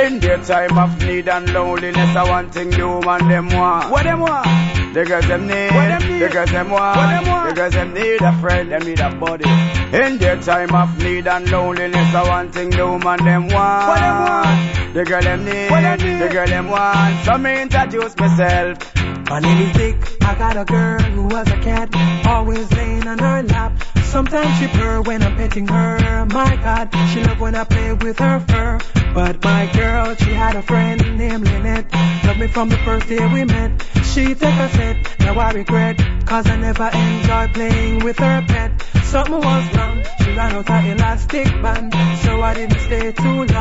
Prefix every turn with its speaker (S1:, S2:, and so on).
S1: In their time of need and loneliness, I want thing the woman them want.
S2: What them want?
S1: The girls them need.
S2: What them need?
S1: The girls them want.
S2: What them want?
S1: The girls them need a friend, them need a buddy. In their time of need and loneliness, I want thing the woman them want.
S2: What them want?
S1: The girl them need.
S2: What them need?
S1: The girl them want. So me introduce myself.
S2: My name is Dick. I got a girl who was a cat, always laying on her lap. Sometimes she purr when I'm petting her. My God, she love when I play with her fur. But my girl, she had a friend named Lynette. Loved me from the first day we met. She took a set, now I regret, cause I never enjoyed playing with her pet. Something was wrong, she ran out her elastic band, so I didn't stay too long.